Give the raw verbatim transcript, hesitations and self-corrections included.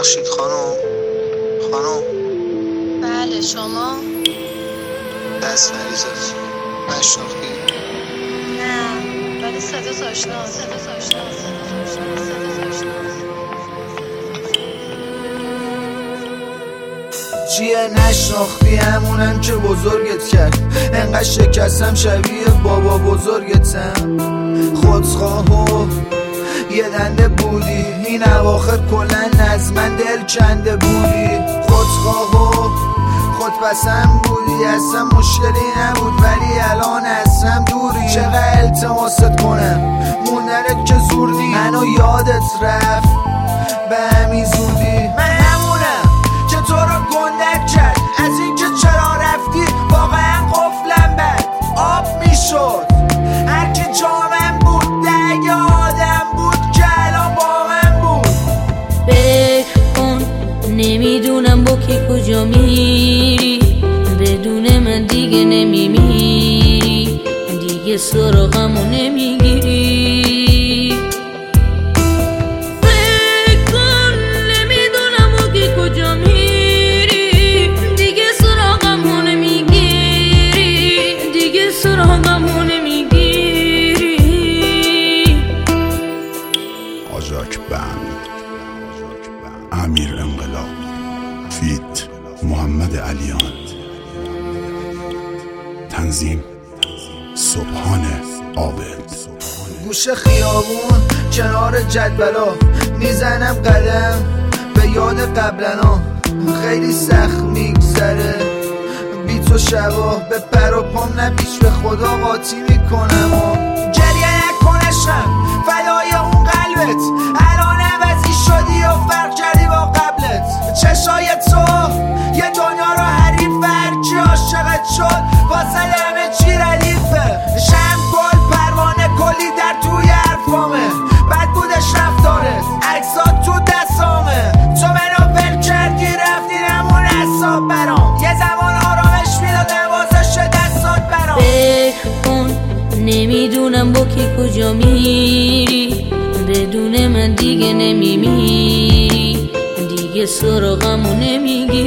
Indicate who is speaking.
Speaker 1: ببخشید خانم. خانم
Speaker 2: بله شما؟
Speaker 1: دست مریضات نشناختی؟
Speaker 2: نه ولی صدا آشناست. صدا آشناست. صدا آشناست. صدا آشناست.
Speaker 3: چیه نشناختی؟ همونم که بزرگت کرد. انقدر شکستم شبیه بابا بزرگتم. خودخواه و یه دنده بودی، این اواخر کلن از من دل کنده بودی. خودخواه و خودپسند بودی، اصلا مشکلی نبود ولی الان ازم دوری. چقدر التماست کنم موندنت که زور نی، منو یادت رفت به همین زودی. من همونم که تو رو گندت کرد، از این که چرا رفتی واقعا قفلم بد آب میشد. هر کی جامم بود ده آدم بود که الان با من بود.
Speaker 4: فکر کن نمیدونم با کی کجا میری، بدون من دیگه نمیمیری، دیگه سراغمو نمیگیری. فکر کن نمیدونم با کی کجا میری، دیگه سراغمو نمیگیری، دیگه سراغمو نمیگیری.
Speaker 5: آژاک بند، امیر انقلاب، فیت محمد علیان، تنظیم سبحان عابد.
Speaker 3: گوشه خیابون کنار جدولا میزنم قدم به یاد قبلنا. خیلی سخت میگذره بی تو شبا، به پر و پام نبیش به خدا قاطی میکنم و گریه نکنشم فدای اون قلبت. الان عوضی شدی و فرق کردی با قبلت. چشای تو یه دنیا رو حریف، هرکی عاشقت شد واسه همه چی ردیفه. شم گل پروانه کلی در توی حرفامه، بد بودش رفتارت عکسات تو دستامه. تو منو ول کردی رفتی نمون حساب برام، یه زمان آرامش میداد نوازش دستات برام.
Speaker 4: فکر کن نمیدونم با کی کجا میری، بدون من دیگه نمیمیری، دیگه سراغمو نمیگیری.